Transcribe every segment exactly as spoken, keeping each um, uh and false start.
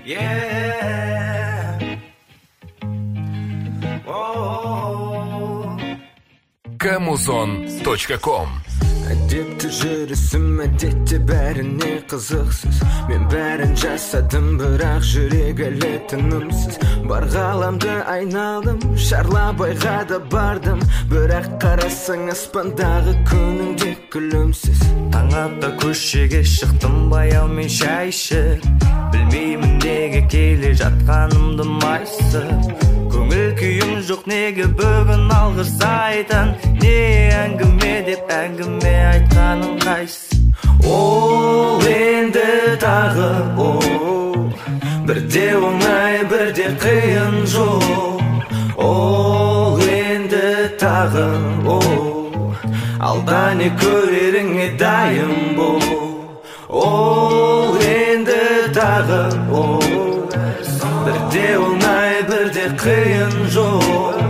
Yeah. Oh. камузон точка ком. Әдепті жүрісім әдетте бәріне қызықсыз. Мен бәрін жасадым, бірақ жүрек әлі тынымсыз. Бар ғаламды айналдым, шарлап айға да бардым. Бірақ қарасаң аспандағы күніңде күлімсіз. Таң атта көшеге шықтым, баяумен шай ішіп. Білмеймін неге келе жатқанымды майысып. Көңіл күйім жоқ, неге бүгін алғыс айтан. Не әңгіме деп әңгіме айтқаның қайсы? Ол енді тағы ол, бірде оңай, бірде қиын жол. Ол енді тағы ол, алда не көреріңе дайын бол. Ол енді тағы ол, бірде оңай, бірде қиын жол.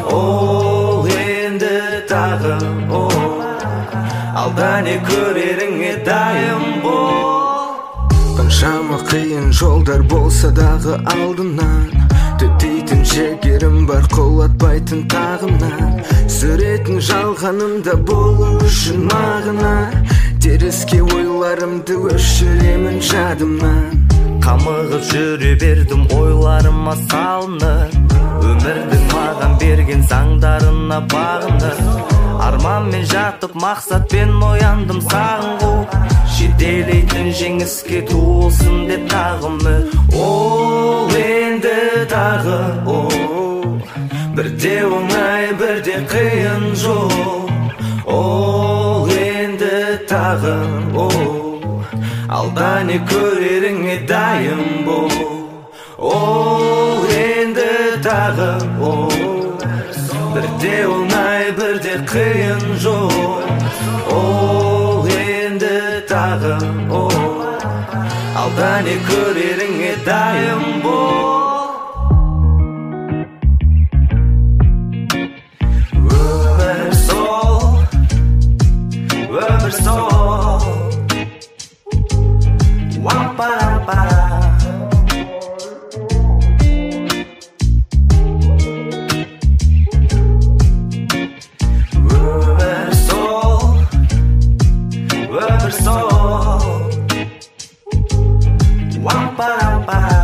Ол енді тағы ол, алда не көреріңе дайын бол. Қаншама қиын жолдар болса дағы алдынан, төтейтін жігерім бар, құлатпайтын тағымнан. Сүретін жалғанымда болу үшін мағына, теріске ойларымды өшіремін жадымнан. Қамығып жүре бердім ойларыма салынып, өмірдің маған берген заңдарына бағынып. Арманмен жатып мақсатпен ояндым сағын қуып, жетелейтін жеңіске туылсын деп тағымы. Ол енді тағы ол, бірде оңай, бірде қиын жол. Ол енді тағы ол, алда не көреріңе дайын бол. Ол енді тағы ол, бірде оңай, бірде қиын жол. Ол енді тағы ол, алда не көреріңе дайын бол. Өмір сол, өмір сол, уа-па-ра-па-ра. Өмір сол, өмір сол, уа-па-ра-па-ра.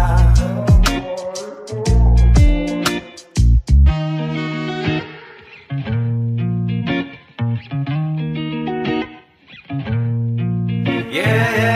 Yeah.